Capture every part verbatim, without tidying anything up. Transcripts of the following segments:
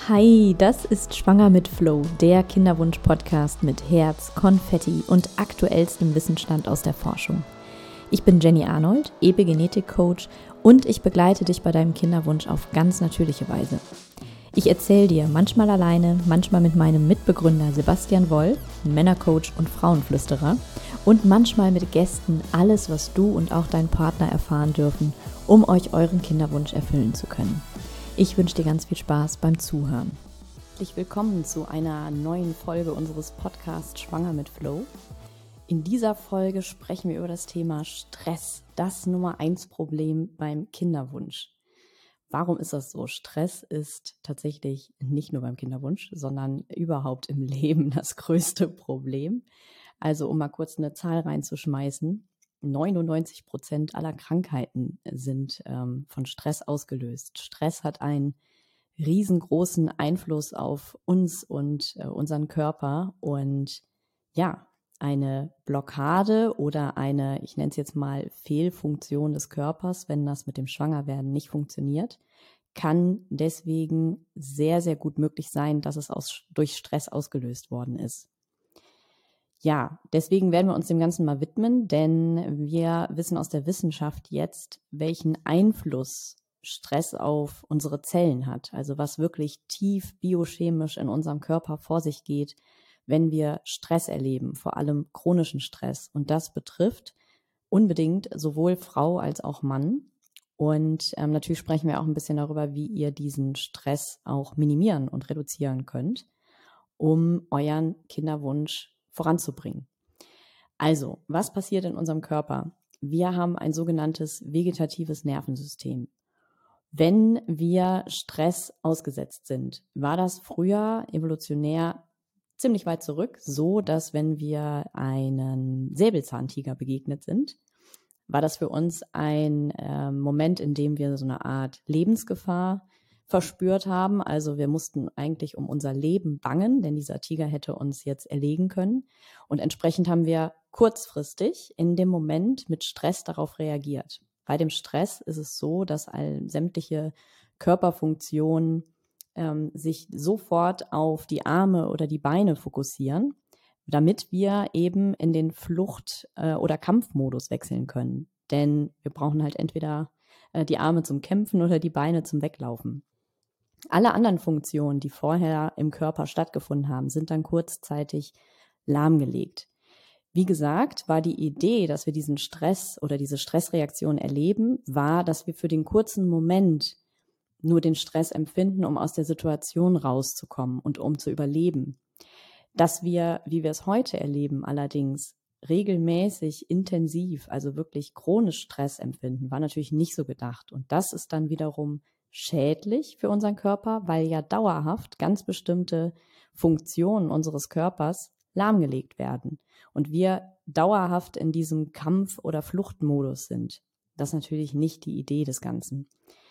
Hi, das ist Schwanger mit Flow, der Kinderwunsch-Podcast mit Herz, Konfetti und aktuellstem Wissensstand aus der Forschung. Ich bin Jenny Arnold, Epigenetik-Coach und ich begleite dich bei deinem Kinderwunsch auf ganz natürliche Weise. Ich erzähle dir manchmal alleine, manchmal mit meinem Mitbegründer Sebastian Woll, Männercoach und Frauenflüsterer, und manchmal mit Gästen alles, was du und auch dein Partner erfahren dürfen, um euch euren Kinderwunsch erfüllen zu können. Ich wünsche dir ganz viel Spaß beim Zuhören. Herzlich willkommen zu einer neuen Folge unseres Podcasts Schwanger mit Flow. In dieser Folge sprechen wir über das Thema Stress, das Nummer eins Problem beim Kinderwunsch. Warum ist das so? Stress ist tatsächlich nicht nur beim Kinderwunsch, sondern überhaupt im Leben das größte Problem. Also um mal kurz eine Zahl reinzuschmeißen: neunundneunzig Prozent aller Krankheiten sind ähm, von Stress ausgelöst. Stress hat einen riesengroßen Einfluss auf uns und äh, unseren Körper. Und ja, eine Blockade oder eine, ich nenne es jetzt mal Fehlfunktion des Körpers, wenn das mit dem Schwangerwerden nicht funktioniert, kann deswegen sehr, sehr gut möglich sein, dass es aus, durch Stress ausgelöst worden ist. Ja, deswegen werden wir uns dem Ganzen mal widmen, denn wir wissen aus der Wissenschaft jetzt, welchen Einfluss Stress auf unsere Zellen hat. Also was wirklich tief biochemisch in unserem Körper vor sich geht, wenn wir Stress erleben, vor allem chronischen Stress. Und das betrifft unbedingt sowohl Frau als auch Mann. Und ähm, natürlich sprechen wir auch ein bisschen darüber, wie ihr diesen Stress auch minimieren und reduzieren könnt, um euren Kinderwunsch voranzubringen. Also, was passiert in unserem Körper? Wir haben ein sogenanntes vegetatives Nervensystem. Wenn wir Stress ausgesetzt sind, war das früher evolutionär ziemlich weit zurück, so dass wenn wir einen Säbelzahntiger begegnet sind, war das für uns ein äh, Moment, in dem wir so eine Art Lebensgefahr verspürt haben. Also wir mussten eigentlich um unser Leben bangen, denn dieser Tiger hätte uns jetzt erlegen können. Und entsprechend haben wir kurzfristig in dem Moment mit Stress darauf reagiert. Bei dem Stress ist es so, dass all sämtliche Körperfunktionen ähm, sich sofort auf die Arme oder die Beine fokussieren, damit wir eben in den Flucht- äh, oder Kampfmodus wechseln können. Denn wir brauchen halt entweder äh, die Arme zum Kämpfen oder die Beine zum Weglaufen. Alle anderen Funktionen, die vorher im Körper stattgefunden haben, sind dann kurzzeitig lahmgelegt. Wie gesagt, war die Idee, dass wir diesen Stress oder diese Stressreaktion erleben, war, dass wir für den kurzen Moment nur den Stress empfinden, um aus der Situation rauszukommen und um zu überleben. Dass wir, wie wir es heute erleben, allerdings regelmäßig, intensiv, also wirklich chronisch Stress empfinden, war natürlich nicht so gedacht. Und das ist dann wiederum schädlich für unseren Körper, weil ja dauerhaft ganz bestimmte Funktionen unseres Körpers lahmgelegt werden und wir dauerhaft in diesem Kampf- oder Fluchtmodus sind. Das ist natürlich nicht die Idee des Ganzen.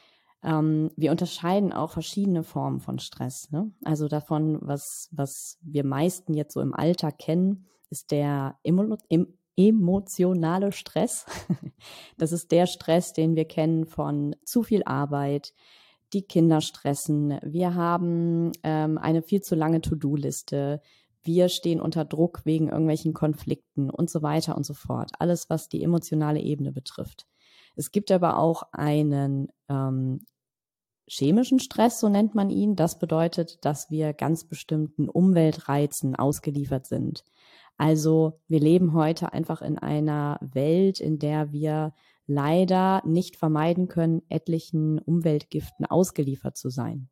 Ähm, wir unterscheiden auch verschiedene Formen von Stress, ne? Also davon, was, was wir meisten jetzt so im Alltag kennen, ist der emo- em- emotionale Stress. Das ist der Stress, den wir kennen von zu viel Arbeit, die Kinder stressen, wir haben ähm, eine viel zu lange To-Do-Liste, wir stehen unter Druck wegen irgendwelchen Konflikten und so weiter und so fort. Alles, was die emotionale Ebene betrifft. Es gibt aber auch einen ähm, chemischen Stress, so nennt man ihn. Das bedeutet, dass wir ganz bestimmten Umweltreizen ausgeliefert sind. Also wir leben heute einfach in einer Welt, in der wir leider nicht vermeiden können, etlichen Umweltgiften ausgeliefert zu sein.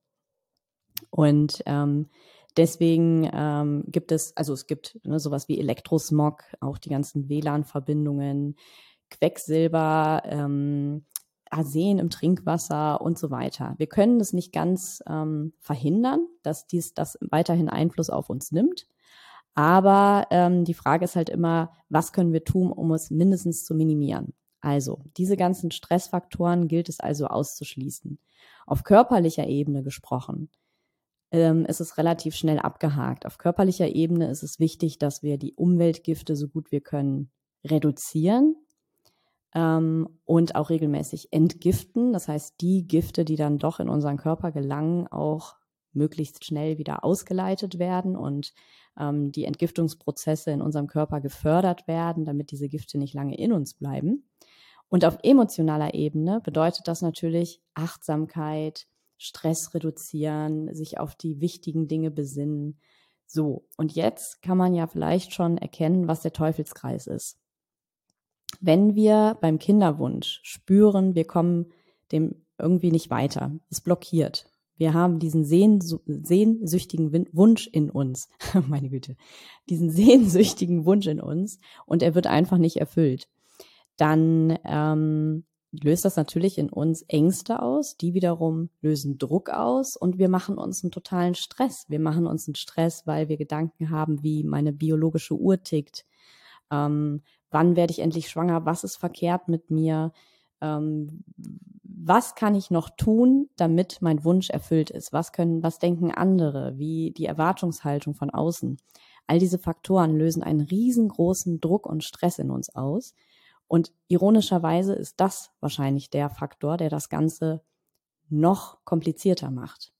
Und ähm, deswegen ähm, gibt es, also es gibt ne, sowas wie Elektrosmog, auch die ganzen W L A N-Verbindungen, Quecksilber, ähm, Arsen im Trinkwasser und so weiter. Wir können es nicht ganz ähm, verhindern, dass dies das weiterhin Einfluss auf uns nimmt. Aber ähm, die Frage ist halt immer, was können wir tun, um es mindestens zu minimieren? Also, diese ganzen Stressfaktoren gilt es also auszuschließen. Auf körperlicher Ebene gesprochen, ähm, ist es relativ schnell abgehakt. Auf körperlicher Ebene ist es wichtig, dass wir die Umweltgifte so gut wir können reduzieren ähm, und auch regelmäßig entgiften. Das heißt, die Gifte, die dann doch in unseren Körper gelangen, auch möglichst schnell wieder ausgeleitet werden und ähm, die Entgiftungsprozesse in unserem Körper gefördert werden, damit diese Gifte nicht lange in uns bleiben. Und auf emotionaler Ebene bedeutet das natürlich Achtsamkeit, Stress reduzieren, sich auf die wichtigen Dinge besinnen. So, und jetzt kann man ja vielleicht schon erkennen, was der Teufelskreis ist. Wenn wir beim Kinderwunsch spüren, wir kommen dem irgendwie nicht weiter, es blockiert. Wir haben diesen sehns- sehnsüchtigen Wunsch in uns, meine Güte, diesen sehnsüchtigen Wunsch in uns und er wird einfach nicht erfüllt. Dann ähm, löst das natürlich in uns Ängste aus, die wiederum lösen Druck aus und wir machen uns einen totalen Stress. Wir machen uns einen Stress, weil wir Gedanken haben, wie meine biologische Uhr tickt, ähm, wann werde ich endlich schwanger, was ist verkehrt mit mir, ähm, was kann ich noch tun, damit mein Wunsch erfüllt ist, was können, was denken andere, wie die Erwartungshaltung von außen. All diese Faktoren lösen einen riesengroßen Druck und Stress in uns aus. Und ironischerweise ist das wahrscheinlich der Faktor, der das Ganze noch komplizierter macht.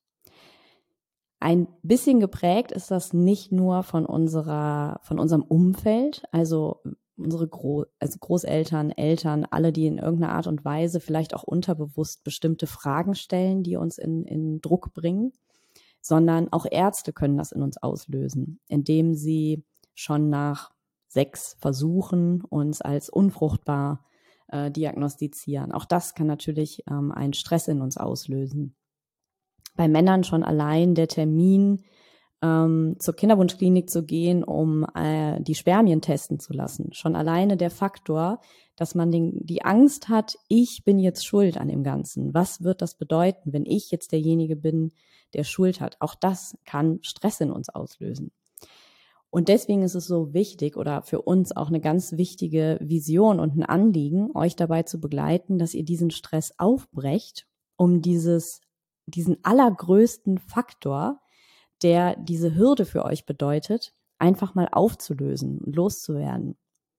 Ein bisschen geprägt ist das nicht nur von unserer, von unserem Umfeld, also unsere Gro- also Großeltern, Eltern, alle, die in irgendeiner Art und Weise vielleicht auch unterbewusst bestimmte Fragen stellen, die uns in, in Druck bringen, sondern auch Ärzte können das in uns auslösen, indem sie schon nach sechs Versuchen uns als unfruchtbar äh, diagnostizieren. Auch das kann natürlich ähm, einen Stress in uns auslösen. Bei Männern schon allein der Termin, ähm, zur Kinderwunschklinik zu gehen, um äh, die Spermien testen zu lassen. Schon alleine der Faktor, dass man den, die Angst hat, ich bin jetzt schuld an dem Ganzen. Was wird das bedeuten, wenn ich jetzt derjenige bin, der Schuld hat? Auch das kann Stress in uns auslösen. Und deswegen ist es so wichtig oder für uns auch eine ganz wichtige Vision und ein Anliegen, euch dabei zu begleiten, dass ihr diesen Stress aufbrecht, um dieses, diesen allergrößten Faktor, der diese Hürde für euch bedeutet, einfach mal aufzulösen und loszuwerden.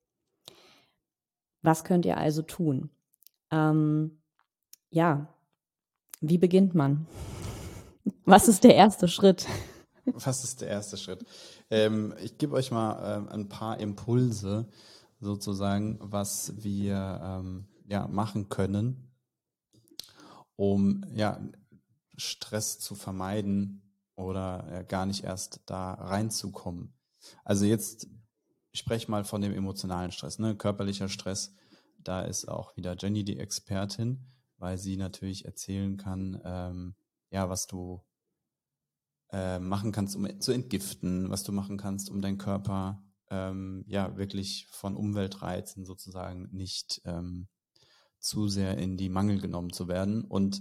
Was könnt ihr also tun? Ähm, ja, wie beginnt man? Was ist der erste Schritt? Was ist der erste Schritt? Ähm, ich gebe euch mal ähm, ein paar Impulse sozusagen, was wir ähm, ja, machen können, um ja, Stress zu vermeiden oder äh, gar nicht erst da reinzukommen. Also jetzt, ich spreche mal von dem emotionalen Stress, ne? Körperlicher Stress, da ist auch wieder Jenny die Expertin, weil sie natürlich erzählen kann, ähm, ja, was du äh, machen kannst, um zu entgiften, was du machen kannst, um deinen Körper ähm, ja wirklich von Umweltreizen sozusagen nicht ähm, zu sehr in die Mangel genommen zu werden. Und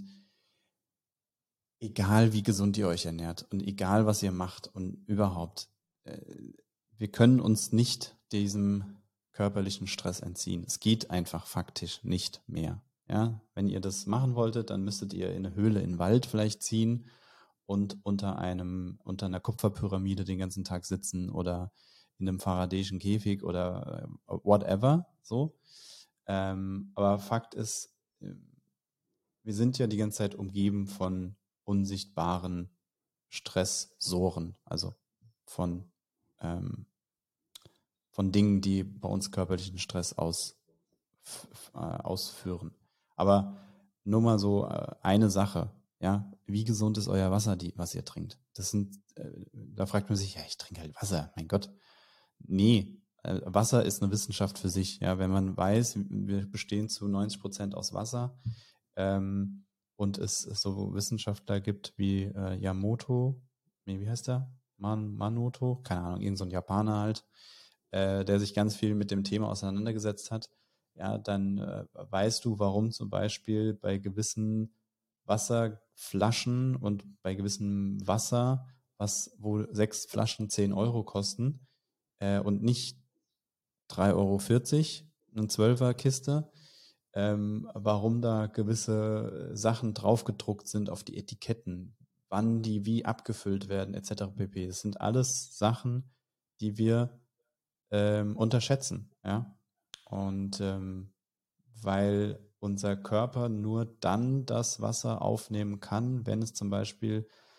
egal wie gesund ihr euch ernährt und egal was ihr macht und überhaupt, äh, wir können uns nicht diesem körperlichen Stress entziehen. Es geht einfach faktisch nicht mehr. Ja, wenn ihr das machen wolltet, dann müsstet ihr in eine Höhle in den Wald vielleicht ziehen und unter einem, unter einer Kupferpyramide den ganzen Tag sitzen oder in einem faradäischen Käfig oder äh, whatever, so. Ähm, aber Fakt ist, äh, wir sind ja die ganze Zeit umgeben von unsichtbaren Stressoren, also von, ähm, von Dingen, die bei uns körperlichen Stress aus, f, f, äh, ausführen. Aber nur mal so äh, eine Sache, ja, wie gesund ist euer Wasser, die, was ihr trinkt? Das sind, äh, da fragt man sich, ja, ich trinke halt Wasser, mein Gott. Nee, äh, Wasser ist eine Wissenschaft für sich, ja, wenn man weiß, wir bestehen zu neunzig Prozent aus Wasser, ähm, und es, es so Wissenschaftler gibt wie äh, Yamoto, nee, wie heißt der? Man, Manoto, keine Ahnung, irgend so ein Japaner halt, äh, der sich ganz viel mit dem Thema auseinandergesetzt hat, ja, dann äh, weißt du, warum zum Beispiel bei gewissen Wasserflaschen und bei gewissem Wasser, was wohl sechs Flaschen zehn Euro kosten äh, und nicht drei Euro vierzig, eine Zwölfer-Kiste, ähm, warum da gewisse Sachen draufgedruckt sind auf die Etiketten, wann die wie abgefüllt werden, et cetera pp. Das sind alles Sachen, die wir ähm, unterschätzen, ja. Und ähm, weil unser Körper nur dann das Wasser aufnehmen kann, wenn es zum Beispiel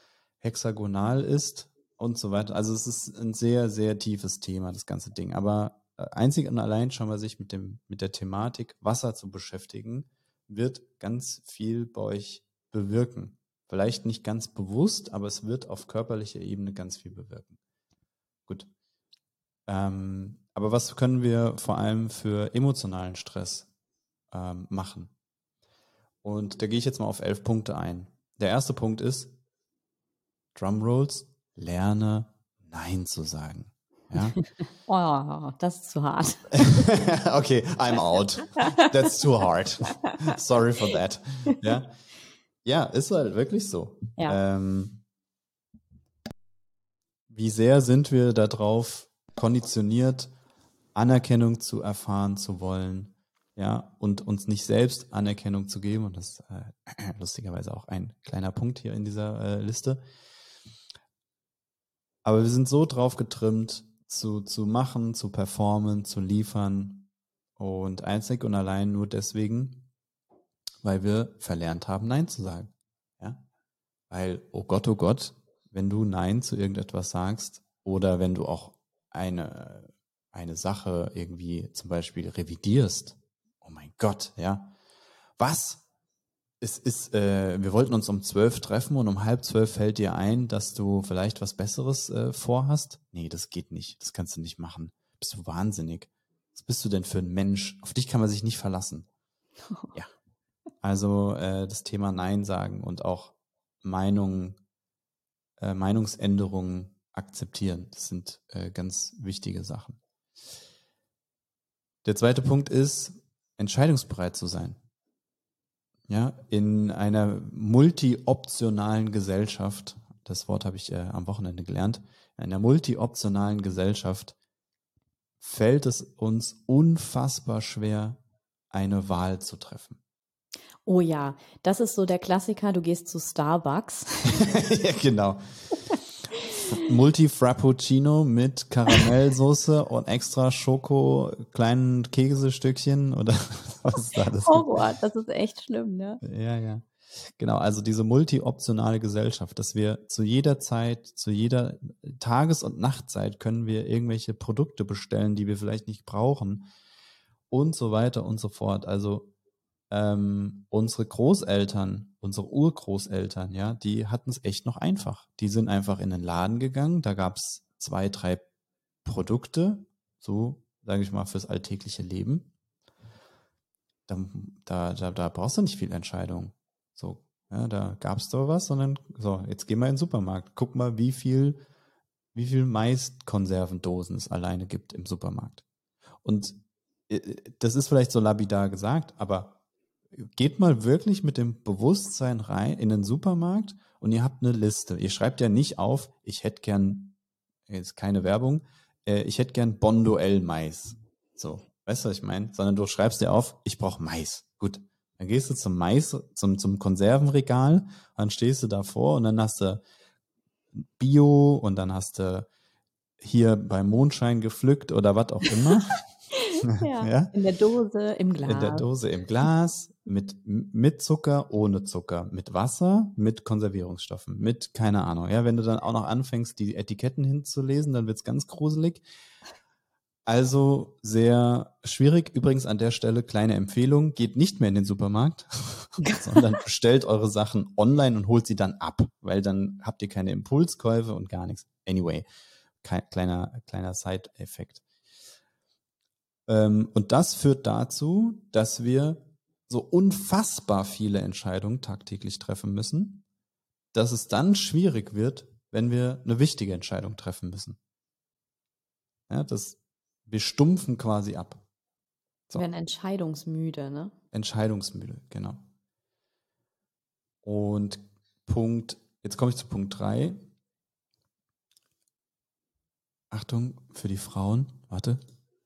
hexagonal ist und so weiter. Also es ist ein sehr, sehr tiefes Thema, das ganze Ding. Aber einzig und allein schon mal sich mit dem, mit der Thematik Wasser zu beschäftigen, wird ganz viel bei euch bewirken. Vielleicht nicht ganz bewusst, aber es wird auf körperlicher Ebene ganz viel bewirken. Gut. Ähm, aber was können wir vor allem für emotionalen Stress ähm, machen? Und da gehe ich jetzt mal auf elf Punkte ein. Der erste Punkt ist, Drumrolls, lerne Nein zu sagen. Ja? Oh, das ist zu hart. Okay, I'm out. That's too hard. Sorry for that. Ja, ja, ist halt wirklich so. Ja. Ähm, wie sehr sind wir darauf konditioniert, Anerkennung zu erfahren zu wollen, ja, und uns nicht selbst Anerkennung zu geben. Und das ist äh, lustigerweise auch ein kleiner Punkt hier in dieser äh, Liste. Aber wir sind so drauf getrimmt, zu, zu machen, zu performen, zu liefern und einzig und allein nur deswegen, weil wir verlernt haben, Nein zu sagen. Ja? Weil, oh Gott, oh Gott, wenn du Nein zu irgendetwas sagst oder wenn du auch eine, eine Sache irgendwie zum Beispiel revidierst, oh mein Gott, ja, was? Es ist, äh, wir wollten uns um zwölf treffen und um halb zwölf fällt dir ein, dass du vielleicht was Besseres äh, vorhast? Nee, das geht nicht. Das kannst du nicht machen. Bist du wahnsinnig? Was bist du denn für ein Mensch? Auf dich kann man sich nicht verlassen. Ja. Also äh, das Thema Nein sagen und auch Meinungen, äh, Meinungsänderungen akzeptieren. Das sind äh, ganz wichtige Sachen. Der zweite Punkt ist, entscheidungsbereit zu sein. Ja, in einer multi-optionalen Gesellschaft, das Wort habe ich äh, am Wochenende gelernt, in einer multi-optionalen Gesellschaft fällt es uns unfassbar schwer, eine Wahl zu treffen. Oh ja, das ist so der Klassiker, du gehst zu Starbucks. Ja, genau. Multi-Frappuccino mit Karamellsoße und extra Schoko, kleinen Käsestückchen oder was ist da das? Horror, das ist echt schlimm, ne? Ja, ja. Genau, also diese multi-optionale Gesellschaft, dass wir zu jeder Zeit, zu jeder Tages- und Nachtzeit können wir irgendwelche Produkte bestellen, die wir vielleicht nicht brauchen und so weiter und so fort. Also ähm, unsere Großeltern, unsere Urgroßeltern, ja, die hatten es echt noch einfach. Die sind einfach in den Laden gegangen, da gab es zwei, drei Produkte, so sage ich mal, fürs alltägliche Leben. Da, da, da, da brauchst du nicht viel Entscheidung. So, ja, da gab's doch was, sondern so, jetzt geh mal in den Supermarkt. Guck mal, wie viel, wie viel Maiskonservendosen es alleine gibt im Supermarkt. Und äh, das ist vielleicht so lapidar gesagt, aber geht mal wirklich mit dem Bewusstsein rein in den Supermarkt und ihr habt eine Liste. Ihr schreibt ja nicht auf, ich hätte gern, jetzt keine Werbung, äh, ich hätte gern Bonduell Mais. So, weißt du, was ich meine? Sondern du schreibst dir auf, ich brauche Mais. Gut, dann gehst du zum Mais, zum, zum Konservenregal, dann stehst du davor und dann hast du Bio und dann hast du hier beim Mondschein gepflückt oder was auch immer. Ja, Ja? in der Dose, im Glas. In der Dose, im Glas, mit, mit Zucker, ohne Zucker, mit Wasser, mit Konservierungsstoffen, mit keine Ahnung. Ja, wenn du dann auch noch anfängst, die Etiketten hinzulesen, dann wird's ganz gruselig. Also sehr schwierig. Übrigens an der Stelle kleine Empfehlung, geht nicht mehr in den Supermarkt, sondern bestellt eure Sachen online und holt sie dann ab, weil dann habt ihr keine Impulskäufe und gar nichts. Anyway, kein, kleiner, kleiner Side-Effekt. Ähm, und das führt dazu, dass wir so unfassbar viele Entscheidungen tagtäglich treffen müssen, dass es dann schwierig wird, wenn wir eine wichtige Entscheidung treffen müssen. Ja, das, wir stumpfen quasi ab. So. Wir werden entscheidungsmüde, ne? Entscheidungsmüde, genau. Und Punkt, jetzt komme ich zu Punkt drei. Achtung für die Frauen, warte.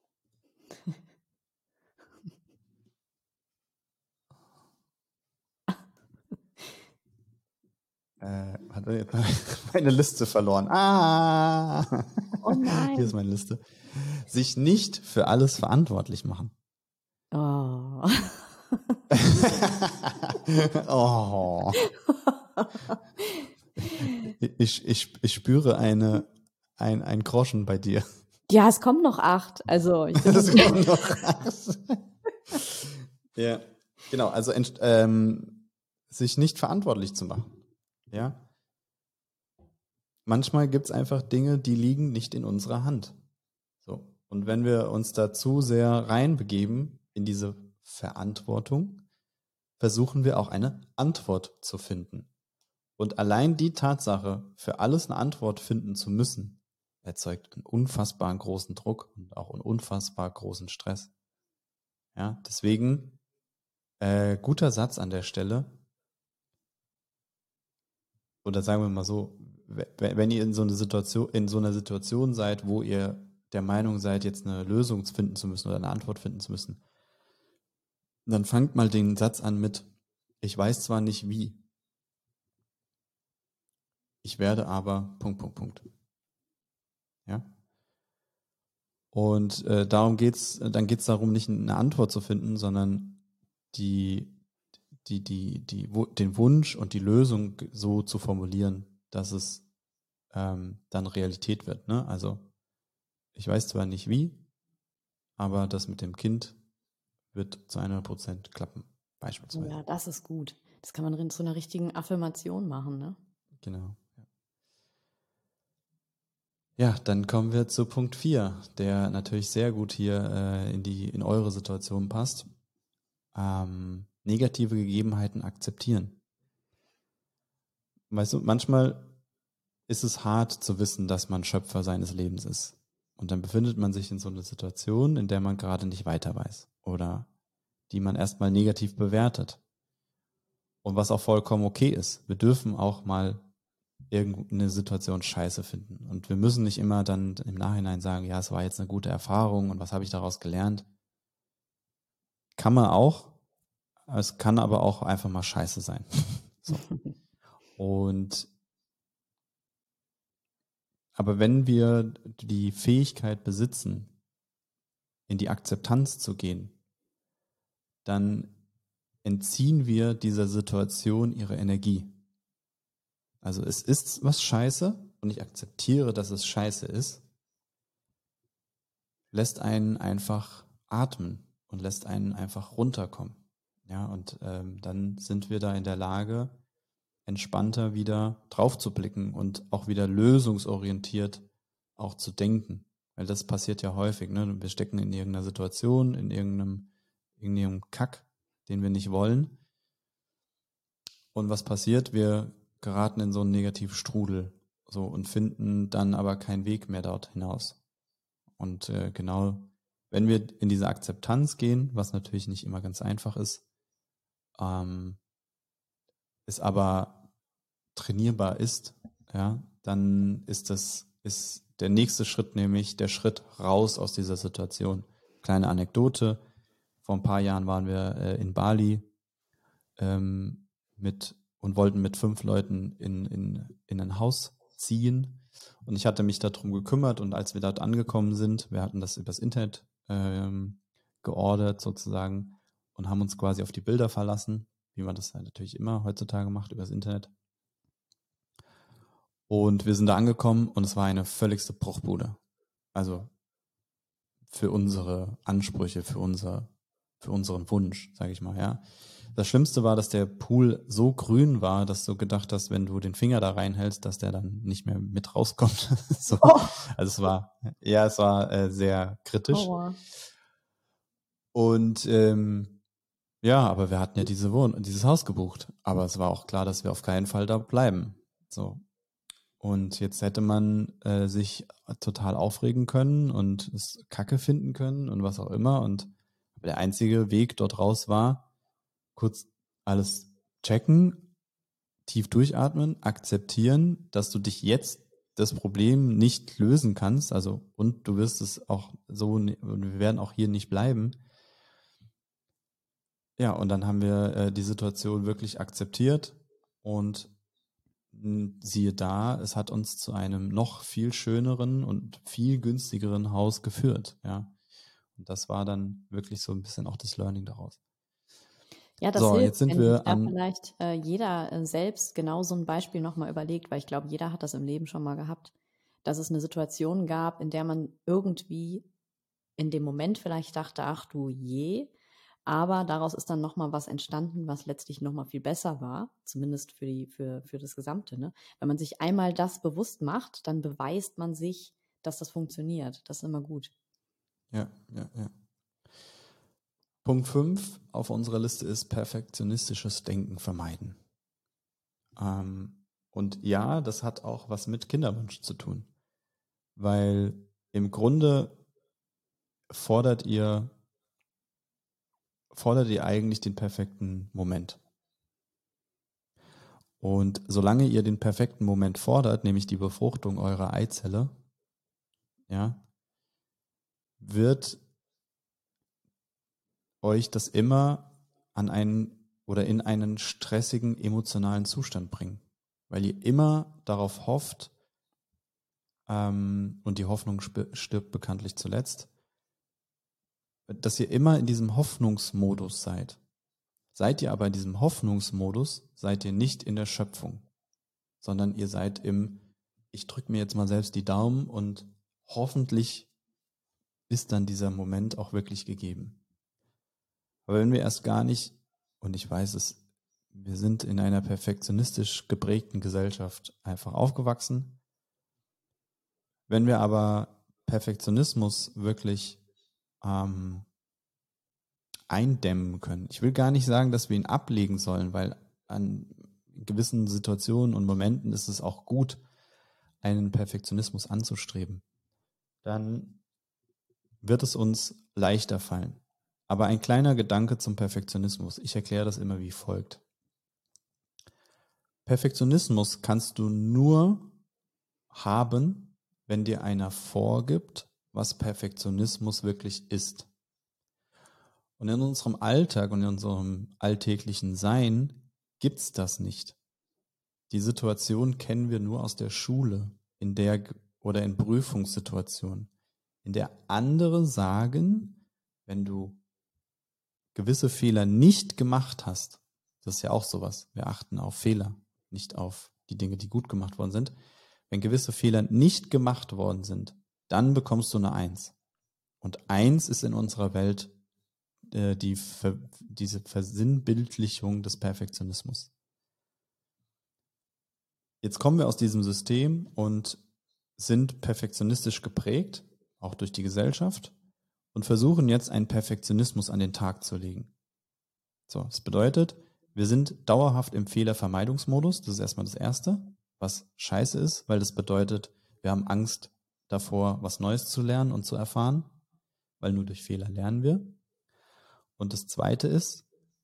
Äh, warte, jetzt habe ich meine Liste verloren. Ah! Oh nein. Hier ist meine Liste. Sich nicht für alles verantwortlich machen. Oh. Oh. Ich, ich, ich spüre eine, ein, ein Groschen bei dir. Ja, es kommen noch acht. Also ich bin Es kommen noch acht. Ja, genau. Also ähm, sich nicht verantwortlich zu machen. Ja. Manchmal gibt es einfach Dinge, die liegen nicht in unserer Hand. So. Und wenn wir uns da zu sehr reinbegeben in diese Verantwortung, versuchen wir auch eine Antwort zu finden. Und allein die Tatsache, für alles eine Antwort finden zu müssen, erzeugt einen unfassbar großen Druck und auch einen unfassbar großen Stress. Ja, deswegen äh, guter Satz an der Stelle. Oder sagen wir mal so, wenn ihr in so eine Situation, in so einer Situation seid, wo ihr der Meinung seid, jetzt eine Lösung finden zu müssen oder eine Antwort finden zu müssen, dann fangt mal den Satz an mit: Ich weiß zwar nicht wie, ich werde aber Punkt, Punkt, Punkt. Ja. Und äh, darum geht's, dann geht's darum, nicht eine Antwort zu finden, sondern die, die, die, die, den Wunsch und die Lösung so zu formulieren, dass es ähm, dann Realität wird. Ne? Also ich weiß zwar nicht wie, aber das mit dem Kind wird zu hundert Prozent klappen, beispielsweise. Ja, das ist gut. Das kann man zu einer richtigen Affirmation machen, ne? Genau. Ja, dann kommen wir zu Punkt vier, der natürlich sehr gut hier äh, in die in eure Situation passt. Ähm, negative Gegebenheiten akzeptieren. Weißt du, manchmal ist es hart zu wissen, dass man Schöpfer seines Lebens ist. Und dann befindet man sich in so einer Situation, in der man gerade nicht weiter weiß oder die man erstmal negativ bewertet. Und was auch vollkommen okay ist. Wir dürfen auch mal irgendeine Situation scheiße finden. Und wir müssen nicht immer dann im Nachhinein sagen, ja, es war jetzt eine gute Erfahrung und was habe ich daraus gelernt. Kann man auch. Es kann aber auch einfach mal scheiße sein. So. Und aber wenn wir die Fähigkeit besitzen, in die Akzeptanz zu gehen, dann entziehen wir dieser Situation ihre Energie. Also es ist was scheiße und ich akzeptiere, dass es scheiße ist, lässt einen einfach atmen und lässt einen einfach runterkommen. Ja, und ähm, dann sind wir da in der Lage, entspannter wieder drauf zu blicken und auch wieder lösungsorientiert auch zu denken. Weil das passiert ja häufig, ne? Wir stecken in irgendeiner Situation, in irgendeinem, irgendeinem Kack, den wir nicht wollen. Und was passiert? Wir geraten in so einen negativen Strudel so und finden dann aber keinen Weg mehr dort hinaus. Und äh, genau, wenn wir in diese Akzeptanz gehen, was natürlich nicht immer ganz einfach ist, ähm, es aber trainierbar ist, ja, dann ist das, ist der nächste Schritt nämlich der Schritt raus aus dieser Situation. Kleine Anekdote: Vor ein paar Jahren waren wir äh, in Bali ähm, mit und wollten mit fünf Leuten in, in, in ein Haus ziehen. Und ich hatte mich darum gekümmert und als wir dort angekommen sind, wir hatten das übers Internet ähm, geordert sozusagen und haben uns quasi auf die Bilder verlassen, wie man das halt natürlich immer heutzutage macht, übers Internet. Und wir sind da angekommen und es war eine völligste Bruchbude. Also für unsere Ansprüche, für unser, für unseren Wunsch, sage ich mal, ja. Das Schlimmste war, dass der Pool so grün war, dass du gedacht hast, wenn du den Finger da reinhältst, dass der dann nicht mehr mit rauskommt. So. Oh. Also es war, ja, es war äh, sehr kritisch. Aua. Und ähm, ja, aber wir hatten ja diese Wohn dieses Haus gebucht. Aber es war auch klar, dass wir auf keinen Fall da bleiben. So. Und jetzt hätte man äh, sich total aufregen können und es Kacke finden können und was auch immer. Und der einzige Weg dort raus war, kurz alles checken, tief durchatmen, akzeptieren, dass du dich jetzt das Problem nicht lösen kannst. Also, und du wirst es auch so, wir werden auch hier nicht bleiben. Ja, und dann haben wir äh, die Situation wirklich akzeptiert und siehe da, es hat uns zu einem noch viel schöneren und viel günstigeren Haus geführt, ja. Und das war dann wirklich so ein bisschen auch das Learning daraus. Ja, das So, hilft, jetzt sind wenn sich wir da an, vielleicht äh, jeder äh, selbst genau so ein Beispiel nochmal überlegt, weil ich glaube, jeder hat das im Leben schon mal gehabt, dass es eine Situation gab, in der man irgendwie in dem Moment vielleicht dachte, ach du je, aber daraus ist dann nochmal was entstanden, was letztlich nochmal viel besser war, zumindest für die, für, für das Gesamte, ne? Wenn man sich einmal das bewusst macht, dann beweist man sich, dass das funktioniert. Das ist immer gut. ja, ja, ja. Punkt fünf auf unserer Liste ist perfektionistisches Denken vermeiden. Ähm, und ja, das hat auch was mit Kinderwunsch zu tun, weil im Grunde fordert ihr, fordert ihr eigentlich den perfekten Moment. Und solange ihr den perfekten Moment fordert, nämlich die Befruchtung eurer Eizelle, ja, wird euch das immer an einen oder in einen stressigen emotionalen Zustand bringen, weil ihr immer darauf hofft, ähm, und die Hoffnung sp- stirbt bekanntlich zuletzt, dass ihr immer in diesem Hoffnungsmodus seid. Seid ihr aber in diesem Hoffnungsmodus, seid ihr nicht in der Schöpfung, sondern ihr seid im, ich drücke mir jetzt mal selbst die Daumen und hoffentlich ist dann dieser Moment auch wirklich gegeben. Aber wenn wir erst gar nicht, und ich weiß es, wir sind in einer perfektionistisch geprägten Gesellschaft einfach aufgewachsen. Wenn wir aber Perfektionismus wirklich ähm, eindämmen können, ich will gar nicht sagen, dass wir ihn ablegen sollen, weil an gewissen Situationen und Momenten ist es auch gut, einen Perfektionismus anzustreben, dann wird es uns leichter fallen. Aber ein kleiner Gedanke zum Perfektionismus. Ich erkläre das immer wie folgt. Perfektionismus kannst du nur haben, wenn dir einer vorgibt, was Perfektionismus wirklich ist. Und in unserem Alltag und in unserem alltäglichen Sein gibt's das nicht. Die Situation kennen wir nur aus der Schule, in der oder in Prüfungssituationen, in der andere sagen, wenn du gewisse Fehler nicht gemacht hast, das ist ja auch sowas, wir achten auf Fehler, nicht auf die Dinge, die gut gemacht worden sind. Wenn gewisse Fehler nicht gemacht worden sind, dann bekommst du eine Eins. Und Eins ist in unserer Welt äh, die Ver, diese Versinnbildlichung des Perfektionismus. Jetzt kommen wir aus diesem System und sind perfektionistisch geprägt, auch durch die Gesellschaft, und versuchen jetzt einen Perfektionismus an den Tag zu legen. So, das bedeutet, wir sind dauerhaft im Fehlervermeidungsmodus. Das ist erstmal das Erste, was scheiße ist, weil das bedeutet, wir haben Angst davor, was Neues zu lernen und zu erfahren, weil nur durch Fehler lernen wir. Und das Zweite ist,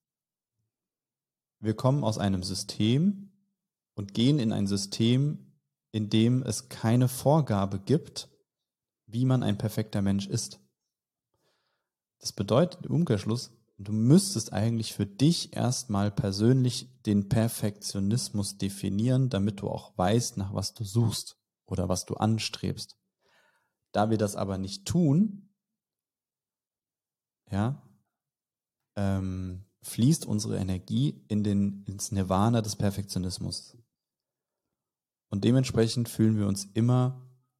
wir kommen aus einem System und gehen in ein System, in dem es keine Vorgabe gibt, wie man ein perfekter Mensch ist. Das bedeutet im Umkehrschluss, du müsstest eigentlich für dich erstmal persönlich den Perfektionismus definieren, damit du auch weißt, nach was du suchst oder was du anstrebst. Da wir das aber nicht tun, ja, ähm, fließt unsere Energie in den, ins Nirvana des Perfektionismus. Und dementsprechend fühlen wir uns immer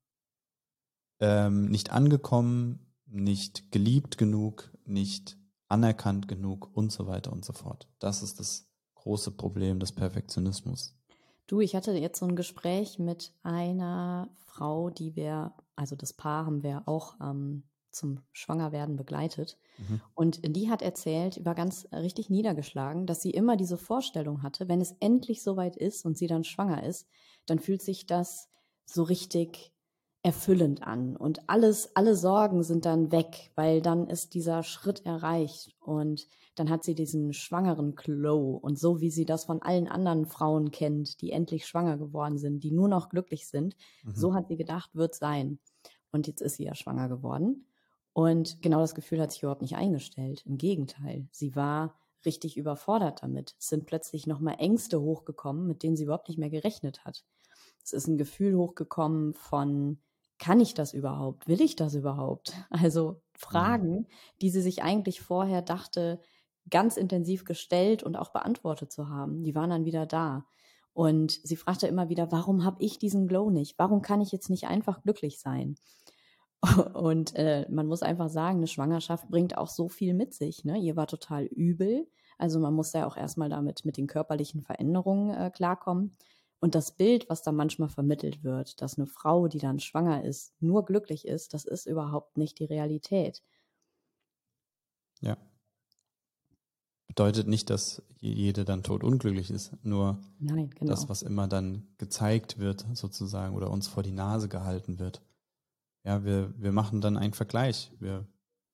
ähm, nicht angekommen, nicht geliebt genug, nicht anerkannt genug und so weiter und so fort. Das ist das große Problem des Perfektionismus. Du, ich hatte jetzt so ein Gespräch mit einer Frau, die wir, also das Paar haben wir auch ähm, zum Schwangerwerden begleitet. Mhm. Und die hat erzählt, war ganz richtig niedergeschlagen, dass sie immer diese Vorstellung hatte, wenn es endlich soweit ist und sie dann schwanger ist, dann fühlt sich das so richtig erfüllend an. Und alles, alle Sorgen sind dann weg, weil dann ist dieser Schritt erreicht. Und dann hat sie diesen schwangeren Glow. Und so wie sie das von allen anderen Frauen kennt, die endlich schwanger geworden sind, die nur noch glücklich sind, Mhm. so hat sie gedacht, wird sein. Und jetzt ist sie ja schwanger geworden. Und genau das Gefühl hat sich überhaupt nicht eingestellt. Im Gegenteil, sie war richtig überfordert damit. Es sind plötzlich nochmal Ängste hochgekommen, mit denen sie überhaupt nicht mehr gerechnet hat. Es ist ein Gefühl hochgekommen von, kann ich das überhaupt? Will ich das überhaupt? Also Fragen, die sie sich eigentlich vorher dachte, ganz intensiv gestellt und auch beantwortet zu haben. Die waren dann wieder da. Und sie fragte immer wieder, warum habe ich diesen Glow nicht? Warum kann ich jetzt nicht einfach glücklich sein? Und äh, man muss einfach sagen, eine Schwangerschaft bringt auch so viel mit sich. Ne? Ihr war total übel. Also man muss ja auch erstmal damit mit den körperlichen Veränderungen äh, klarkommen. Und das Bild, was da manchmal vermittelt wird, dass eine Frau, die dann schwanger ist, nur glücklich ist, das ist überhaupt nicht die Realität. Ja. Bedeutet nicht, dass jede dann totunglücklich ist. Nur Nein, genau. das, was immer dann gezeigt wird, sozusagen, oder uns vor die Nase gehalten wird. Ja, wir, wir machen dann einen Vergleich. Wir,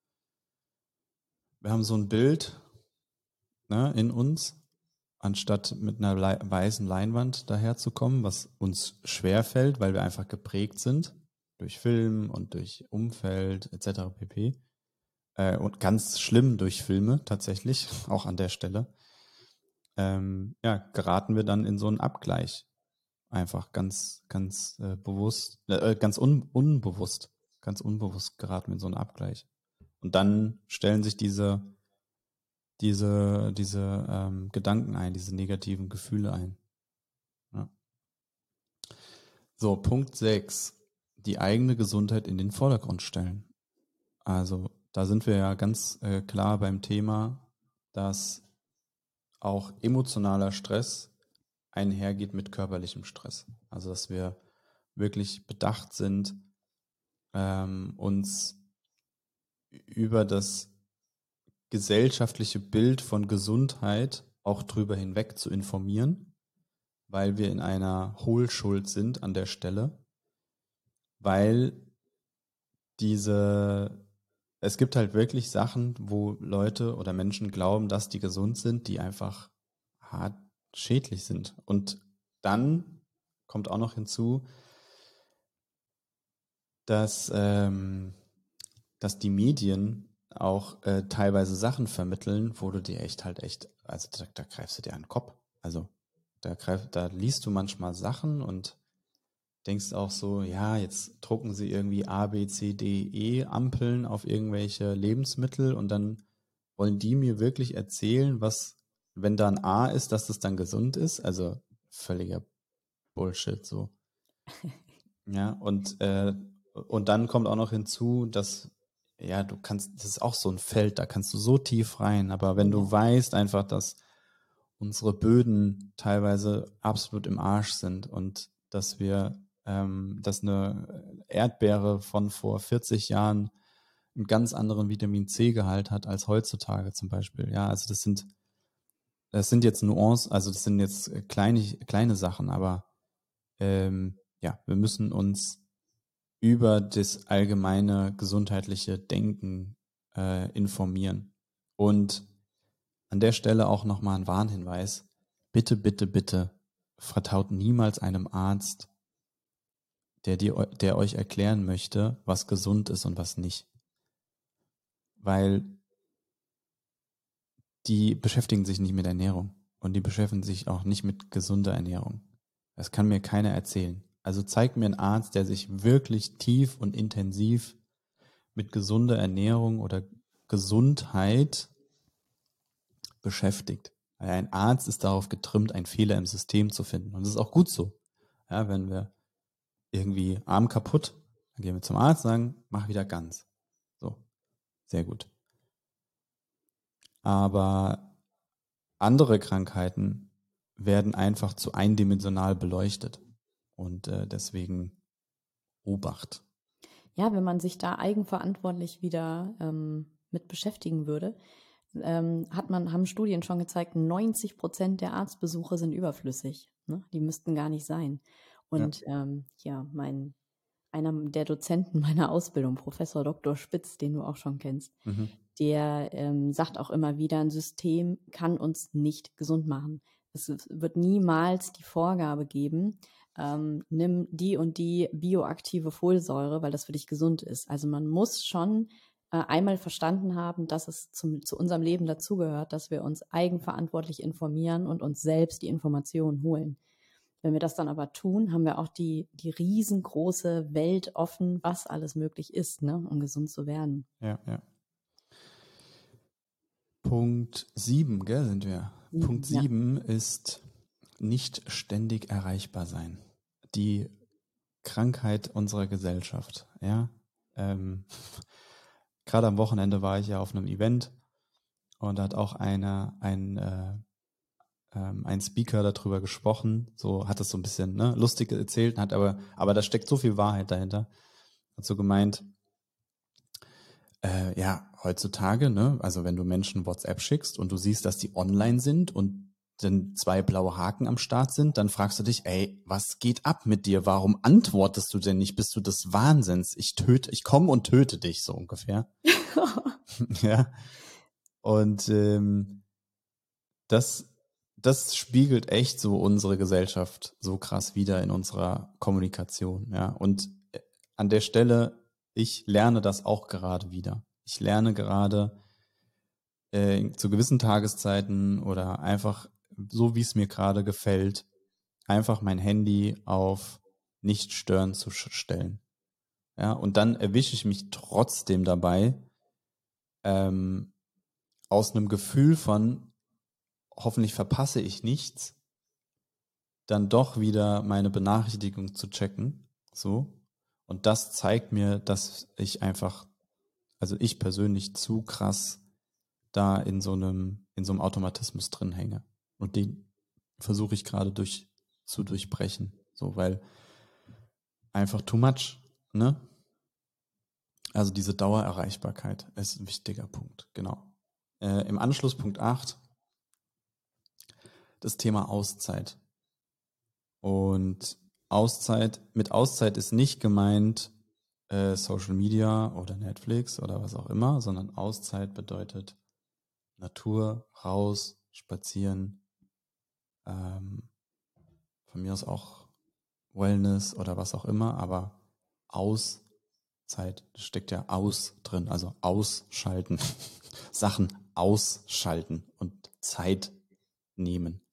wir haben so ein Bild, ne, in uns, anstatt mit einer lei- weißen Leinwand daherzukommen, was uns schwerfällt, weil wir einfach geprägt sind durch Film und durch Umfeld et cetera pp. Äh, und ganz schlimm durch Filme tatsächlich, auch an der Stelle. Ähm, ja, geraten wir dann in so einen Abgleich. Einfach ganz, ganz äh, bewusst, äh, ganz un, unbewusst, ganz unbewusst geraten wir in so einen Abgleich. Und dann stellen sich diese, diese, diese ähm, Gedanken ein, diese negativen Gefühle ein. Ja. So, Punkt sechs. Die eigene Gesundheit in den Vordergrund stellen. Also da sind wir ja ganz äh, klar beim Thema, dass auch emotionaler Stress einhergeht mit körperlichem Stress. Also dass wir wirklich bedacht sind, ähm, uns über das gesellschaftliche Bild von Gesundheit auch drüber hinweg zu informieren, weil wir in einer Hohlschuld sind an der Stelle, weil diese, es gibt halt wirklich Sachen, wo Leute oder Menschen glauben, dass die gesund sind, die einfach hart schädlich sind. Und dann kommt auch noch hinzu, dass, ähm, dass die Medien auch äh, teilweise Sachen vermitteln, wo du dir echt halt echt, also da, da greifst du dir an den Kopf. Also da greif, da liest du manchmal Sachen und denkst auch so, ja, jetzt drucken sie irgendwie A, B, C, D, E Ampeln auf irgendwelche Lebensmittel und dann wollen die mir wirklich erzählen, was, wenn da ein A ist, dass das dann gesund ist. Also völliger Bullshit so. Ja, und, äh, und dann kommt auch noch hinzu, dass, ja, du kannst, das ist auch so ein Feld, da kannst du so tief rein, aber wenn du Ja. weißt einfach, dass unsere Böden teilweise absolut im Arsch sind und dass wir, ähm, dass eine Erdbeere von vor vierzig Jahren einen ganz anderen Vitamin C-Gehalt hat als heutzutage zum Beispiel. Ja, also das sind, das sind jetzt Nuancen, also das sind jetzt kleine, kleine Sachen, aber ähm, ja, wir müssen uns über das allgemeine gesundheitliche Denken äh, informieren. Und an der Stelle auch nochmal ein Warnhinweis. Bitte, bitte, bitte vertraut niemals einem Arzt, der, dir, der euch erklären möchte, was gesund ist und was nicht. Weil die beschäftigen sich nicht mit Ernährung und die beschäftigen sich auch nicht mit gesunder Ernährung. Das kann mir keiner erzählen. Also zeigt mir einen Arzt, der sich wirklich tief und intensiv mit gesunder Ernährung oder Gesundheit beschäftigt. Ein Arzt ist darauf getrimmt, einen Fehler im System zu finden. Und das ist auch gut so. Ja, wenn wir irgendwie Arm kaputt, dann gehen wir zum Arzt und sagen, mach wieder ganz. So, sehr gut. Aber andere Krankheiten werden einfach zu eindimensional beleuchtet. Und äh, deswegen Obacht. Ja, wenn man sich da eigenverantwortlich wieder ähm, mit beschäftigen würde, ähm, hat man, haben Studien schon gezeigt, neunzig Prozent der Arztbesuche sind überflüssig. Ne? Die müssten gar nicht sein. Ja. Und ähm, ja, mein, einer der Dozenten meiner Ausbildung, Professor Doktor Spitz, den du auch schon kennst, Mhm. der ähm, sagt auch immer wieder, ein System kann uns nicht gesund machen. Es wird niemals die Vorgabe geben, ähm, nimm die und die bioaktive Folsäure, weil das für dich gesund ist. Also man muss schon äh, einmal verstanden haben, dass es zum, zu unserem Leben dazugehört, dass wir uns eigenverantwortlich informieren und uns selbst die Informationen holen. Wenn wir das dann aber tun, haben wir auch die, die riesengroße Welt offen, was alles möglich ist, ne, um gesund zu werden. Ja, ja. Punkt sieben, gell, sind wir. Sieben, Punkt ja. sieben ist nicht ständig erreichbar sein. Die Krankheit unserer Gesellschaft, ja. Ähm, gerade am Wochenende war ich ja auf einem Event und da hat auch einer, ein, äh, ähm, ein Speaker darüber gesprochen, so hat es so ein bisschen ne, lustig erzählt, hat aber, aber da steckt so viel Wahrheit dahinter. Hat so gemeint, äh, ja, heutzutage, ne, also wenn du Menschen WhatsApp schickst und du siehst, dass die online sind und dann zwei blaue Haken am Start sind, dann fragst du dich, ey, was geht ab mit dir? Warum antwortest du denn nicht? Bist du des Wahnsinns? Ich töte, ich komme und töte dich, so ungefähr. Ja. Und ähm, das, das spiegelt echt so unsere Gesellschaft so krass wider in unserer Kommunikation, ja. Und äh, an der Stelle, ich lerne das auch gerade wieder. Ich lerne gerade äh, zu gewissen Tageszeiten oder einfach so, wie es mir gerade gefällt, einfach mein Handy auf nicht stören zu stellen. Ja, und dann erwische ich mich trotzdem dabei, ähm, aus einem Gefühl von, hoffentlich verpasse ich nichts, dann doch wieder meine Benachrichtigung zu checken. So. Und das zeigt mir, dass ich einfach, also ich persönlich zu krass da in so einem, in so einem Automatismus drin hänge. Und den versuche ich gerade durch, zu durchbrechen. So, weil einfach too much, ne? Also diese Dauererreichbarkeit ist ein wichtiger Punkt, genau. Äh, im Anschluss Punkt acht, das Thema Auszeit. Und Auszeit, mit Auszeit ist nicht gemeint äh, Social Media oder Netflix oder was auch immer, sondern Auszeit bedeutet Natur, raus, spazieren, ähm, von mir aus auch Wellness oder was auch immer, aber Auszeit, da steckt ja aus drin, also ausschalten, Sachen ausschalten und Zeit nehmen.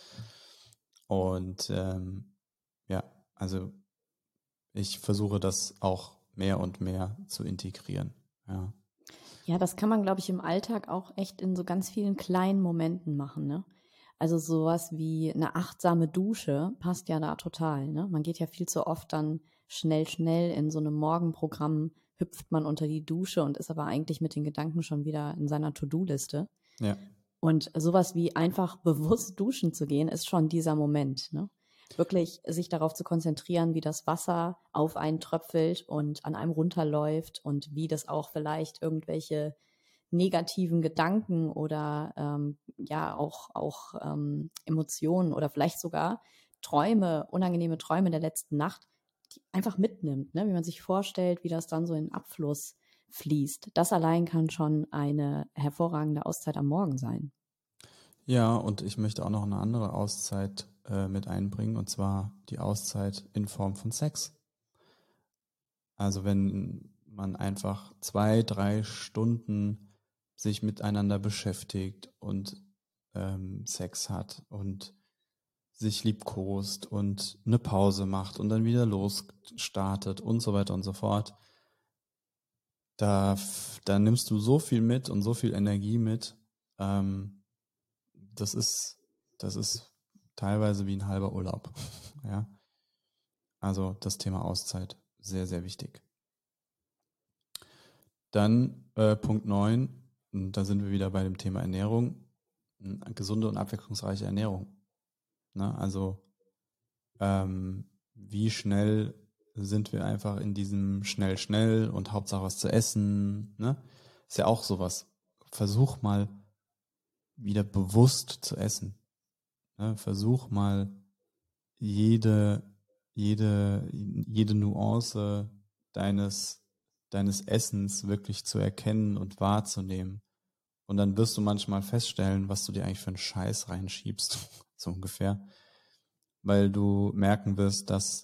Und ähm, ja, also ich versuche das auch mehr und mehr zu integrieren. Ja, Ja, das kann man, glaube ich, im Alltag auch echt in so ganz vielen kleinen Momenten machen, ne? Also sowas wie eine achtsame Dusche passt ja da total, ne? Man geht ja viel zu oft dann schnell, schnell in so einem Morgenprogramm, hüpft man unter die Dusche und ist aber eigentlich mit den Gedanken schon wieder in seiner To-Do-Liste. ja, Und sowas wie einfach bewusst duschen zu gehen, ist schon dieser Moment, ne? Wirklich sich darauf zu konzentrieren, wie das Wasser auf einen tröpfelt und an einem runterläuft und wie das auch vielleicht irgendwelche negativen Gedanken oder ähm, ja auch, auch ähm, Emotionen oder vielleicht sogar Träume, unangenehme Träume der letzten Nacht, die einfach mitnimmt, ne? Wie man sich vorstellt, wie das dann so in Abfluss fließt. Das allein kann schon eine hervorragende Auszeit am Morgen sein. ja, und ich möchte auch noch eine andere Auszeit äh, mit einbringen, und zwar die Auszeit in Form von Sex. Also wenn man einfach zwei, drei Stunden sich miteinander beschäftigt und ähm, Sex hat und sich liebkost und eine Pause macht und dann wieder losstartet und so weiter und so fort, da, da nimmst du so viel mit und so viel Energie mit. Ähm, das ist, das ist teilweise wie ein halber Urlaub. Ja, also das Thema Auszeit, sehr, sehr wichtig. Dann äh, Punkt neun, da sind wir wieder bei dem Thema Ernährung, gesunde und abwechslungsreiche Ernährung. Ne? Also ähm, wie schnell sind wir einfach in diesem schnell, schnell und Hauptsache was zu essen. Ne? Ist ja auch sowas. Versuch mal wieder bewusst zu essen. Ne? Versuch mal jede, jede, jede Nuance deines, deines Essens wirklich zu erkennen und wahrzunehmen. Und dann wirst du manchmal feststellen, was du dir eigentlich für einen Scheiß reinschiebst, so ungefähr. Weil du merken wirst, dass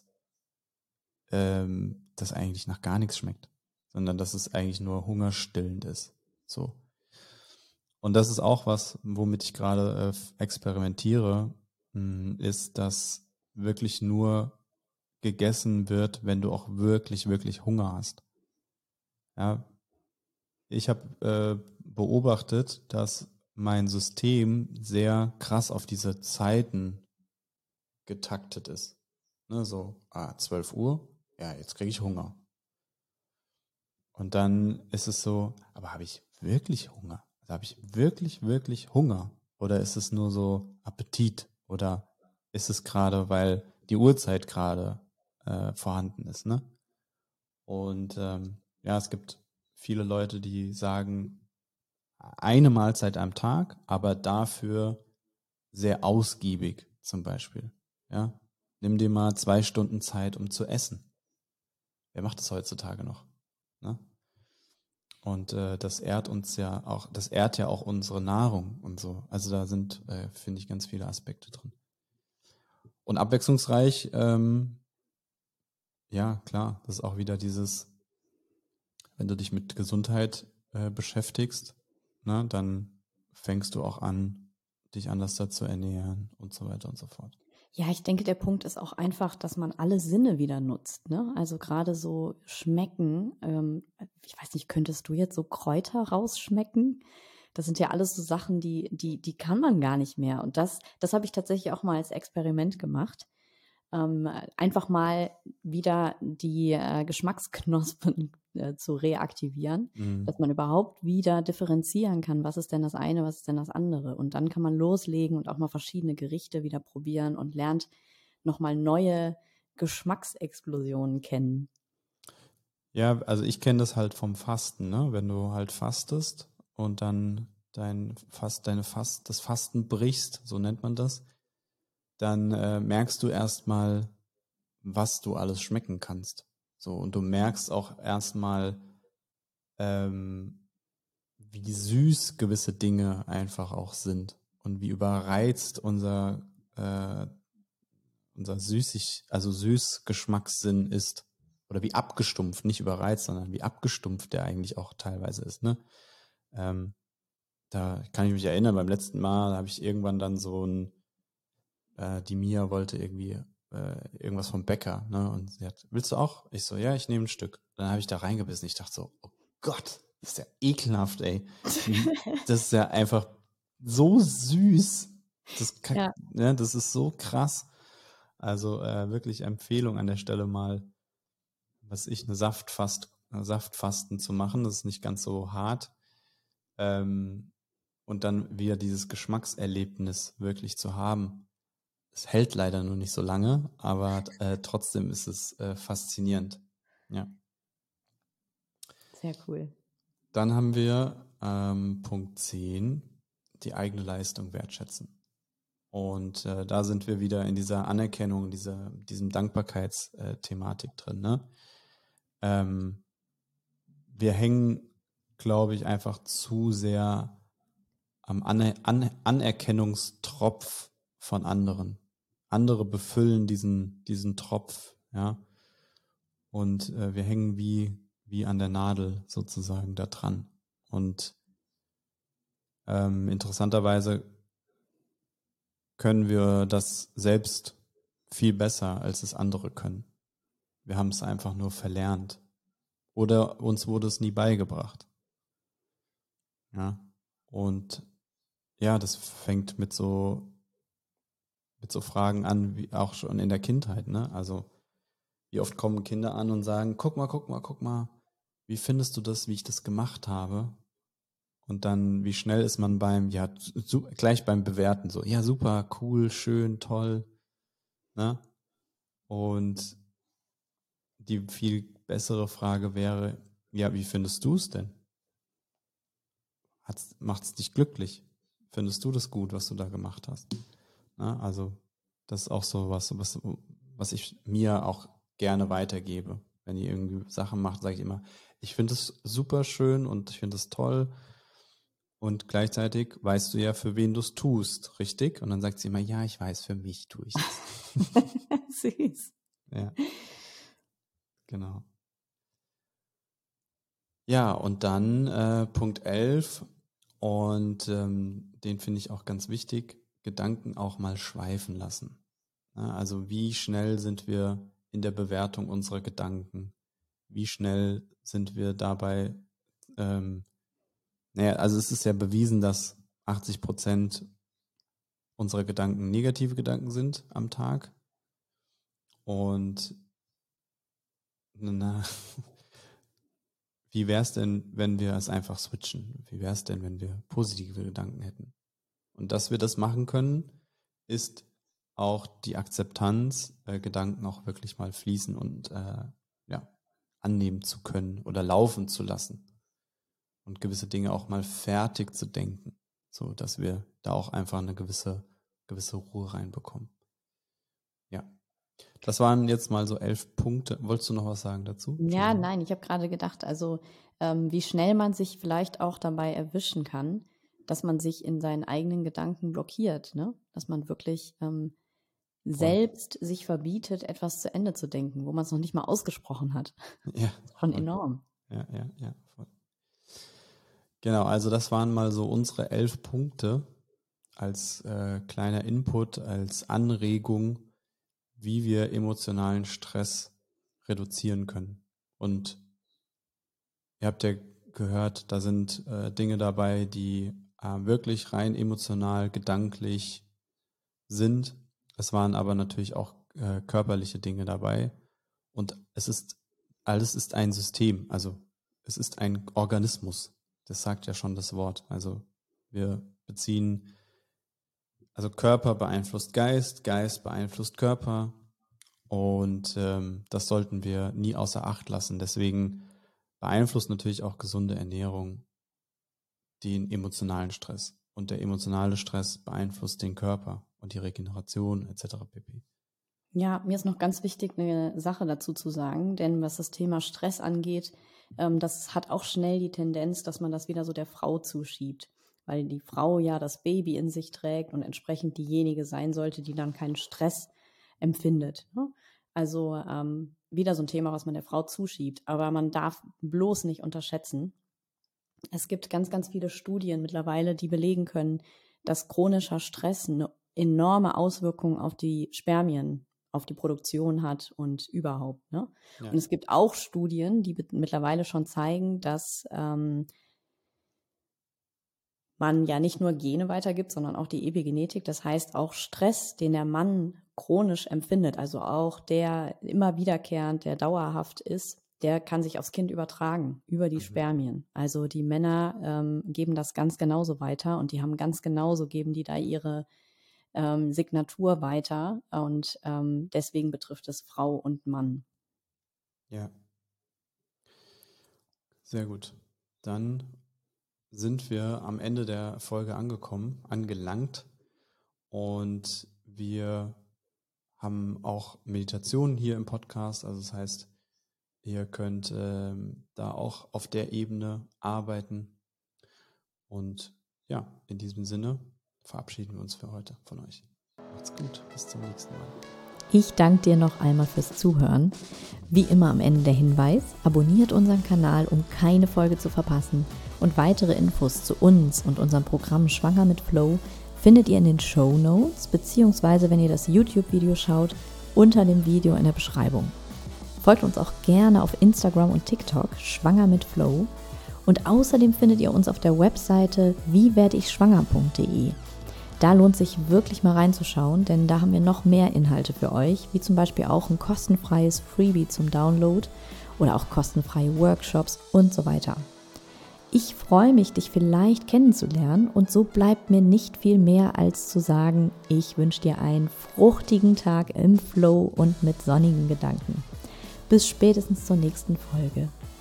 ähm, das eigentlich nach gar nichts schmeckt, sondern dass es eigentlich nur hungerstillend ist. So. Und das ist auch was, womit ich gerade äh, experimentiere, mh, ist, dass wirklich nur gegessen wird, wenn du auch wirklich, wirklich Hunger hast. Ja, ich habe äh, beobachtet, dass mein System sehr krass auf diese Zeiten getaktet ist. Ne, so, ah, zwölf Uhr, ja, jetzt kriege ich Hunger. Und dann ist es so, aber habe ich wirklich Hunger? Also habe ich wirklich, wirklich Hunger? Oder ist es nur so Appetit? Oder ist es gerade, weil die Uhrzeit gerade äh, vorhanden ist, ne? Und ähm, ja, es gibt viele Leute, die sagen, eine Mahlzeit am Tag, aber dafür sehr ausgiebig zum Beispiel. Ja, nimm dir mal zwei Stunden Zeit, um zu essen. Wer macht das heutzutage noch? Ne? Und äh, das ehrt uns ja auch, das ehrt ja auch unsere Nahrung und so. Also da sind, äh, finde ich, ganz viele Aspekte drin. Und abwechslungsreich, ähm, ja klar, das ist auch wieder dieses, wenn du dich mit Gesundheit äh, beschäftigst, ne, dann fängst du auch an, dich anders da zu ernähren und so weiter und so fort. Ja, ich denke, der Punkt ist auch einfach, dass man alle Sinne wieder nutzt, ne? Also gerade so schmecken, ähm, ich weiß nicht, könntest du jetzt so Kräuter rausschmecken? Das sind ja alles so Sachen, die, die, die kann man gar nicht mehr. Und das, das habe ich tatsächlich auch mal als Experiment gemacht. Ähm, einfach mal wieder die äh, Geschmacksknospen äh, zu reaktivieren, Mhm. dass man überhaupt wieder differenzieren kann, was ist denn das eine, was ist denn das andere. Und dann kann man loslegen und auch mal verschiedene Gerichte wieder probieren und lernt nochmal neue Geschmacksexplosionen kennen. Ja, also ich kenne das halt vom Fasten, ne? Wenn du halt fastest und dann dein Fast, deine Fast, das Fasten brichst, so nennt man das, dann äh, merkst du erstmal, was du alles schmecken kannst. So, und du merkst auch erstmal, ähm, wie süß gewisse Dinge einfach auch sind und wie überreizt unser, äh, unser süßig, also Süßgeschmackssinn ist. Oder wie abgestumpft, nicht überreizt, sondern wie abgestumpft der eigentlich auch teilweise ist, ne? Ähm, da kann ich mich erinnern, beim letzten Mal habe ich irgendwann dann so ein, äh, die Mia wollte irgendwie äh, irgendwas vom Bäcker, ne? Und sie hat, willst du auch? Ich so, ja, ich nehme ein Stück. Dann habe ich da reingebissen. Ich dachte so, oh Gott, das ist ja ekelhaft, ey. Das ist ja einfach so süß. Das, kann, Ja. ne, das ist so krass. Also äh, wirklich Empfehlung an der Stelle mal, was ich, eine Saftfast, eine Saftfasten zu machen. Das ist nicht ganz so hart. Ähm, und dann wieder dieses Geschmackserlebnis wirklich zu haben. Es hält leider nur nicht so lange, aber äh, trotzdem ist es äh, faszinierend. Ja. Sehr cool. Dann haben wir ähm, Punkt zehn, die eigene Leistung wertschätzen. Und äh, da sind wir wieder in dieser Anerkennung, dieser, diesem Dankbarkeitsthematik drin. Ne? Ähm, wir hängen, glaube ich, einfach zu sehr am Aner An Anerkennungstropf von anderen. Andere befüllen diesen, diesen Tropf, ja. Und äh, wir hängen wie, wie an der Nadel sozusagen da dran. Und ähm, interessanterweise können wir das selbst viel besser, als es andere können. Wir haben es einfach nur verlernt. Oder uns wurde es nie beigebracht. Ja. Und ja, das fängt mit so, mit so Fragen an, wie auch schon in der Kindheit, ne? Also, wie oft kommen Kinder an und sagen, guck mal, guck mal, guck mal, wie findest du das, wie ich das gemacht habe? Und dann, wie schnell ist man beim, ja, su gleich beim Bewerten so, ja, super, cool, schön, toll, ne? Und die viel bessere Frage wäre, ja, wie findest du es denn? Macht es dich glücklich? Findest du das gut, was du da gemacht hast? Na, also, das ist auch so was, was, was ich mir auch gerne weitergebe. Wenn ihr irgendwie Sachen macht, sage ich immer, ich finde es super schön und ich finde es toll. Und gleichzeitig weißt du ja, für wen du es tust, richtig? Und dann sagt sie immer, ja, ich weiß, für mich tue ich es. Süß. Ja, genau. Ja, und dann äh, Punkt elf, und ähm, den finde ich auch ganz wichtig, Gedanken auch mal schweifen lassen. Ja, also wie schnell sind wir in der Bewertung unserer Gedanken? Wie schnell sind wir dabei? Ähm, naja, also es ist ja bewiesen, dass achtzig Prozent unserer Gedanken negative Gedanken sind am Tag. Und na, wie wäre es denn, wenn wir es einfach switchen? Wie wäre es denn, wenn wir positive Gedanken hätten? Und dass wir das machen können, ist auch die Akzeptanz, äh, Gedanken auch wirklich mal fließen und äh, ja, annehmen zu können oder laufen zu lassen. Und gewisse Dinge auch mal fertig zu denken, so dass wir da auch einfach eine gewisse, gewisse Ruhe reinbekommen. Ja, das waren jetzt mal so elf Punkte. Wolltest du noch was sagen dazu? Ja, nein, ich habe gerade gedacht, also ähm, wie schnell man sich vielleicht auch dabei erwischen kann, dass man sich in seinen eigenen Gedanken blockiert, ne? Dass man wirklich ähm, selbst sich verbietet, etwas zu Ende zu denken, wo man es noch nicht mal ausgesprochen hat. Ja. Schon enorm. Ja, ja, ja. Voll. Genau, also das waren mal so unsere elf Punkte als äh, kleiner Input, als Anregung, wie wir emotionalen Stress reduzieren können. Und ihr habt ja gehört, da sind äh, Dinge dabei, die äh, wirklich rein emotional, gedanklich sind. Es waren aber natürlich auch äh, körperliche Dinge dabei. Und es ist, alles ist ein System, also es ist ein Organismus. Das sagt ja schon das Wort. Also wir beziehen, also Körper beeinflusst Geist, Geist beeinflusst Körper. Und ähm, das sollten wir nie außer Acht lassen. Deswegen beeinflusst natürlich auch gesunde Ernährung den emotionalen Stress. Und der emotionale Stress beeinflusst den Körper und die Regeneration et cetera pp. Ja, mir ist noch ganz wichtig, eine Sache dazu zu sagen, denn was das Thema Stress angeht, ähm, das hat auch schnell die Tendenz, dass man das wieder so der Frau zuschiebt, weil die Frau ja das Baby in sich trägt und entsprechend diejenige sein sollte, die dann keinen Stress empfindet. Ne? Also ähm, wieder so ein Thema, was man der Frau zuschiebt, aber man darf bloß nicht unterschätzen. Es gibt ganz, ganz viele Studien mittlerweile, die belegen können, dass chronischer Stress eine enorme Auswirkung auf die Spermien, auf die Produktion hat und überhaupt. Ne? Ja. Und es gibt auch Studien, die mittlerweile schon zeigen, dass ähm, man ja nicht nur Gene weitergibt, sondern auch die Epigenetik. Das heißt, auch Stress, den der Mann chronisch empfindet, also auch der immer wiederkehrend, der dauerhaft ist, der kann sich aufs Kind übertragen, über die mhm. Spermien. Also die Männer ähm, geben das ganz genauso weiter und die haben ganz genauso, geben die da ihre ähm, Signatur weiter und ähm, deswegen betrifft es Frau und Mann. Ja. Sehr gut. Dann sind wir am Ende der Folge angekommen, angelangt und wir haben auch Meditationen hier im Podcast, also das heißt, ihr könnt ähm, da auch auf der Ebene arbeiten. Und ja, in diesem Sinne verabschieden wir uns für heute von euch. Macht's gut, bis zum nächsten Mal. Ich danke dir noch einmal fürs Zuhören. Wie immer am Ende der Hinweis, abonniert unseren Kanal, um keine Folge zu verpassen. Und weitere Infos zu uns und unserem Programm Schwanger mit Flow findet ihr in den Shownotes, beziehungsweise wenn ihr das YouTube-Video schaut, unter dem Video in der Beschreibung. Folgt uns auch gerne auf Instagram und TikTok, Schwanger mit Flow. Und außerdem findet ihr uns auf der Webseite wie werde ich schwanger punkt de. Da lohnt sich wirklich mal reinzuschauen, denn da haben wir noch mehr Inhalte für euch, wie zum Beispiel auch ein kostenfreies Freebie zum Download oder auch kostenfreie Workshops und so weiter. Ich freue mich, dich vielleicht kennenzulernen und so bleibt mir nicht viel mehr als zu sagen, ich wünsche dir einen fruchtigen Tag im Flow und mit sonnigen Gedanken. Bis spätestens zur nächsten Folge.